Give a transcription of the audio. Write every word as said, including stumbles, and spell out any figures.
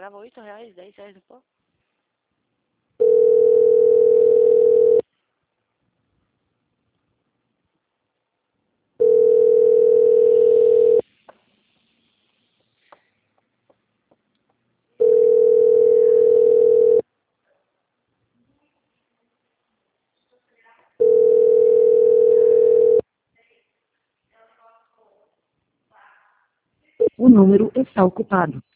pagava oito reais, dez reais no pão. O número está ocupado.